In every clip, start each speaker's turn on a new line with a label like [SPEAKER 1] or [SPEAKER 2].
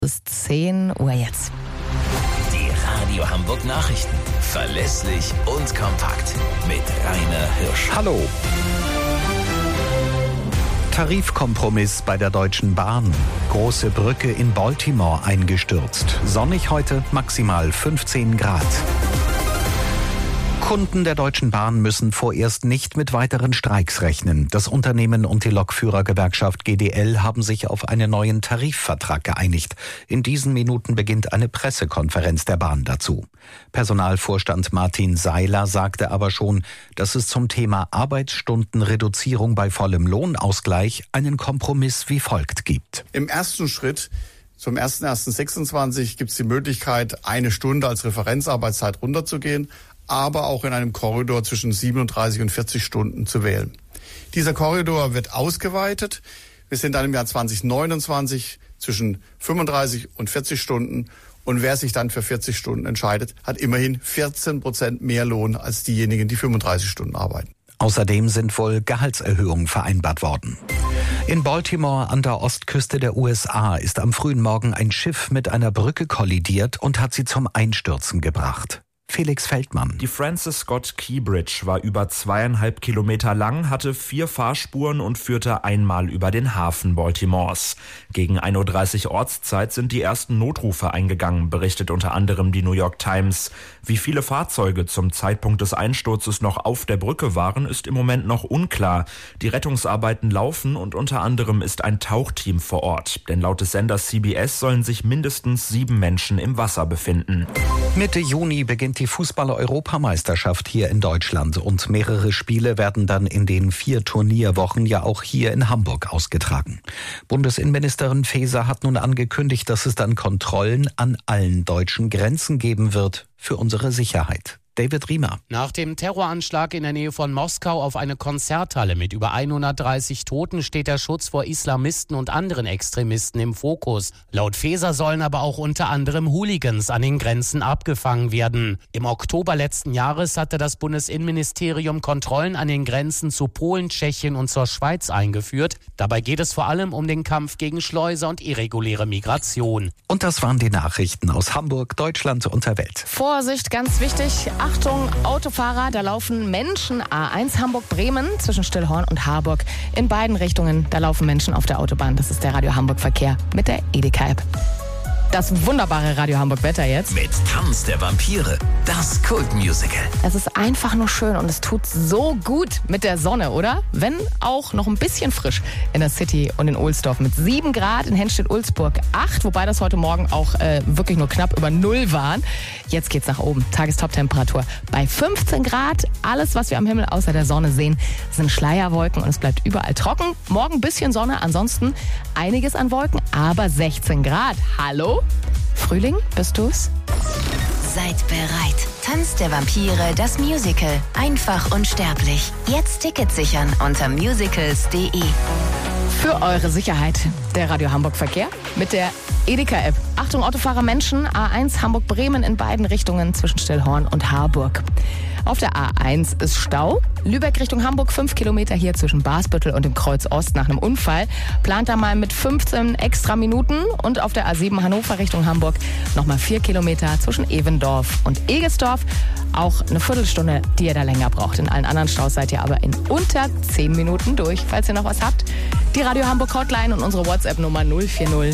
[SPEAKER 1] Es ist 10 Uhr jetzt.
[SPEAKER 2] Die Radio Hamburg Nachrichten. Verlässlich und kompakt. Mit Rainer Hirsch.
[SPEAKER 3] Hallo. Tarifkompromiss bei der Deutschen Bahn. Große Brücke in Baltimore eingestürzt. Sonnig heute, maximal 15 Grad. Kunden der Deutschen Bahn müssen vorerst nicht mit weiteren Streiks rechnen. Das Unternehmen und die Lokführergewerkschaft GDL haben sich auf einen neuen Tarifvertrag geeinigt. In diesen Minuten beginnt eine Pressekonferenz der Bahn dazu. Personalvorstand Martin Seiler sagte aber schon, dass es zum Thema Arbeitsstundenreduzierung bei vollem Lohnausgleich einen Kompromiss wie folgt gibt.
[SPEAKER 4] Im ersten Schritt zum 01.01.26 gibt es die Möglichkeit, 1 Stunde als Referenzarbeitszeit runterzugehen, aber auch in einem Korridor zwischen 37 und 40 Stunden zu wählen. Dieser Korridor wird ausgeweitet. Wir sind dann im Jahr 2029 zwischen 35 und 40 Stunden. Und wer sich dann für 40 Stunden entscheidet, hat immerhin 14% mehr Lohn als diejenigen, die 35 Stunden arbeiten.
[SPEAKER 3] Außerdem sind wohl Gehaltserhöhungen vereinbart worden. In Baltimore an der Ostküste der USA ist am frühen Morgen ein Schiff mit einer Brücke kollidiert und hat sie zum Einstürzen gebracht. Felix Feldmann.
[SPEAKER 5] Die Francis Scott Key Bridge war über 2,5 Kilometer lang, hatte 4 Fahrspuren und führte einmal über den Hafen Baltimores. Gegen 1.30 Uhr Ortszeit sind die ersten Notrufe eingegangen, berichtet unter anderem die New York Times. Wie viele Fahrzeuge zum Zeitpunkt des Einsturzes noch auf der Brücke waren, ist im Moment noch unklar. Die Rettungsarbeiten laufen und unter anderem ist ein Tauchteam vor Ort. Denn laut des Senders CBS sollen sich mindestens 7 Menschen im Wasser befinden.
[SPEAKER 3] Mitte Juni beginnt die Fußball-Europameisterschaft hier in Deutschland und mehrere Spiele werden dann in den 4 Turnierwochen ja auch hier in Hamburg ausgetragen. Bundesinnenministerin Faeser hat nun angekündigt, dass es dann Kontrollen an allen deutschen Grenzen geben wird für unsere Sicherheit. David Riemer.
[SPEAKER 6] Nach dem Terroranschlag in der Nähe von Moskau auf eine Konzerthalle mit über 130 Toten steht der Schutz vor Islamisten und anderen Extremisten im Fokus. Laut Faeser sollen aber auch unter anderem Hooligans an den Grenzen abgefangen werden. Im Oktober letzten Jahres hatte das Bundesinnenministerium Kontrollen an den Grenzen zu Polen, Tschechien und zur Schweiz eingeführt. Dabei geht es vor allem um den Kampf gegen Schleuser und irreguläre Migration.
[SPEAKER 3] Und das waren die Nachrichten aus Hamburg, Deutschland und der Welt.
[SPEAKER 1] Vorsicht, ganz wichtig. Achtung, Autofahrer, da laufen Menschen. A1 Hamburg-Bremen zwischen Stillhorn und Harburg. In beiden Richtungen, da laufen Menschen auf der Autobahn. Das ist der Radio Hamburg-Verkehr mit der Edeka-App. Das wunderbare Radio Hamburg-Wetter jetzt.
[SPEAKER 2] Mit Tanz der Vampire, das Kultmusical.
[SPEAKER 1] Es ist einfach nur schön und es tut so gut mit der Sonne, oder? Wenn auch noch ein bisschen frisch in der City und in Ohlsdorf mit 7 Grad, in Henstedt-Ulzburg 8, wobei das heute Morgen auch wirklich nur knapp über 0 waren. Jetzt geht's nach oben. Tagestoptemperatur bei 15 Grad. Alles, was wir am Himmel außer der Sonne sehen, sind Schleierwolken und es bleibt überall trocken. Morgen ein bisschen Sonne, ansonsten einiges an Wolken, aber 16 Grad. Hallo? Frühling, bist du's?
[SPEAKER 7] Seid bereit. Tanz der Vampire, das Musical. Einfach unsterblich. Jetzt Tickets sichern unter musicals.de.
[SPEAKER 1] Für eure Sicherheit der Radio Hamburg Verkehr mit der Edeka-App. Achtung, Autofahrer Menschen, A1 Hamburg-Bremen in beiden Richtungen zwischen Stillhorn und Harburg. Auf der A1 ist Stau. Lübeck Richtung Hamburg 5 Kilometer hier zwischen Basbüttel und dem Kreuz Ost nach einem Unfall. Plant da mal mit 15 extra Minuten. Und auf der A7 Hannover Richtung Hamburg nochmal 4 Kilometer zwischen Evendorf und Egesdorf. Auch eine Viertelstunde, die ihr da länger braucht. In allen anderen Staus seid ihr aber in unter 10 Minuten durch. Falls ihr noch was habt, die Radio Hamburg Hotline und unsere WhatsApp-Nummer 040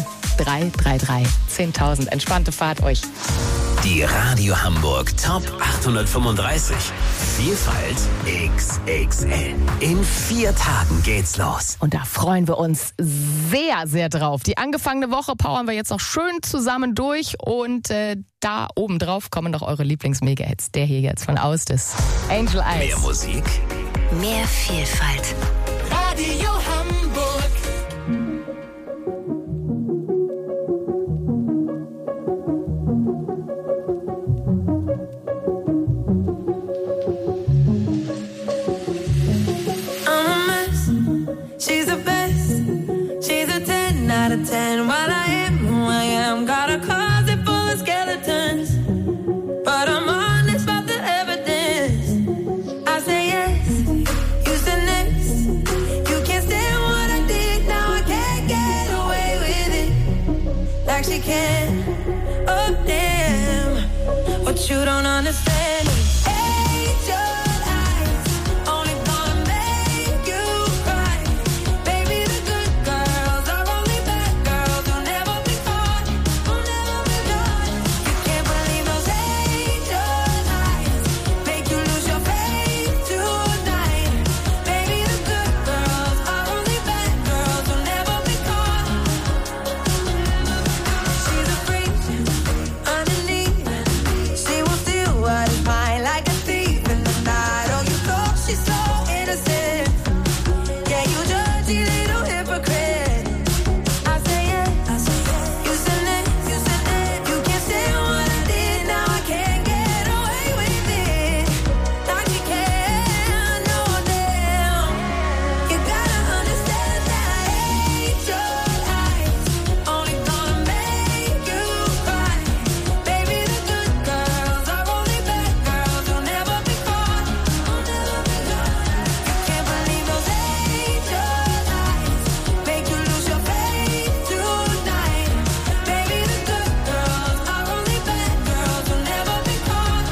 [SPEAKER 1] 333 10.000. Entspannte Fahrt euch.
[SPEAKER 2] Die Radio Hamburg Top 835. Vielfalt XXL. In 4 Tagen geht's los.
[SPEAKER 1] Und da freuen wir uns sehr, sehr drauf. Die angefangene Woche powern wir jetzt noch schön zusammen durch. Und da oben drauf kommen noch eure Lieblings-Mega-Hits. Der hier jetzt von Austis. Angel Eyes.
[SPEAKER 2] Mehr Musik.
[SPEAKER 7] Mehr Vielfalt.
[SPEAKER 8] Radio Hamburg.
[SPEAKER 9] She's the best. She's a 10 out of 10. While I am who I am, got a closet full of skeletons. But I'm honest about the evidence. I say yes, you say next. You can't stay man. Oh damn, what you don't understand is angel eyes only gonna make you cry. Baby, the good girls are only bad girls who'll never be caught, who'll never be caught. You can't believe those angel eyes make you lose your faith tonight. Baby, the good girls are only bad girls who'll never be caught. She's a freak underneath. She will steal what is mine like a thief in the night. Oh, you know she's so innocent. Yeah, you dirty little hypocrite. I say yeah, you said it, you said it. You can't stand what I did, now I can't get away with it. Like you can, no damn. You gotta understand that angel eyes only gonna make you cry. Baby, the good girls are only bad girls who'll never be caught, who'll never be caught. You can't believe those angel eyes make you lose your faith tonight. Baby, the good girls are only bad girls who'll never be caught.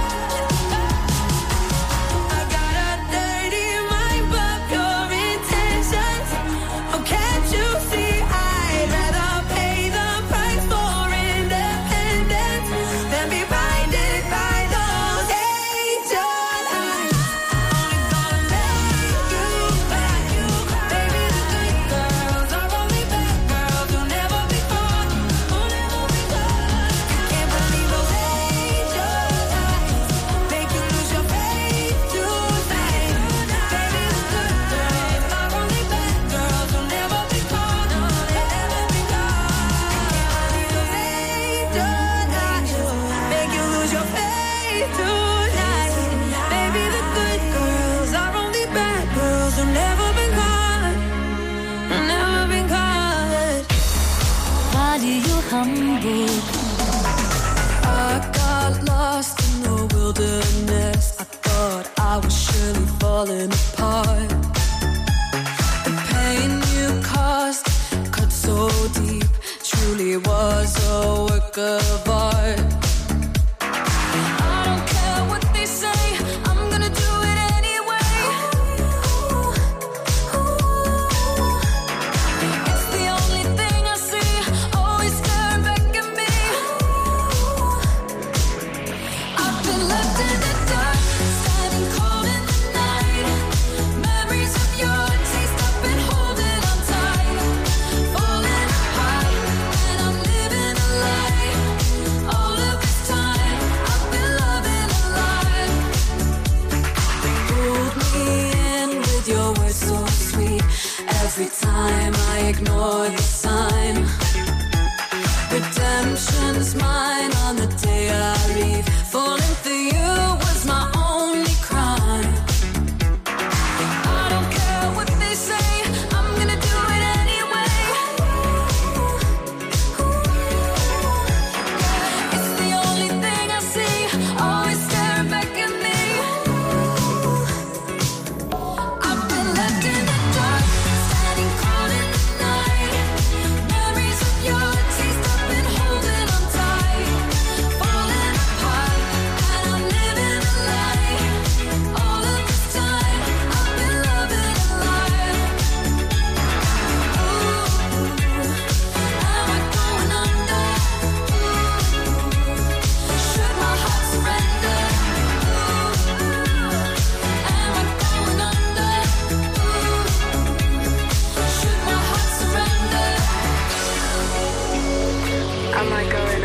[SPEAKER 9] I got a dirty mind, but pure intentions. Oh, can't you see I'd rather pay the price for independence than be blinded by those angel eyes. Only gonna make you cry. Baby, the good girls are only bad girls who'll never be caught, who'll never be caught. You can't believe those angel eyes make you lose your faith tonight. Baby, the good girls are only bad girls who'll never be caught, who'll never be caught. Those angel eyes make you lose your faith tonight. Baby, the good girls are only bad girls who've never been caught, never been caught.
[SPEAKER 10] Radio Hamburg.
[SPEAKER 9] I got lost in the wilderness. I thought I was surely falling apart. The pain you caused cut so deep, truly was a work of art. I don't care what they say, I'm gonna do it anyway. It's the only thing I see, always staring back at me. I've been left in the dark, standing cold in the night. Memories of your taste, I've been holding on tight. Falling apart, and I'm living a lie. All of this time, I've been loving a lie. Pulled me in with your words so sweet. Every time I ignore the sign. Redemption's mine on the day I leave. Falling for you was my only crime. I don't care what they say, I'm gonna do it anyway. It's the only thing I see, always staring back at me. I've been left in the dark, standing cold in the night. Memories of your taste, I've been holding on tight. Falling apart, and I'm living a lie. All of this time, I've been loving a lie. Am I going under? Should my heart surrender? Am I going under? Should my heart surrender? Am I going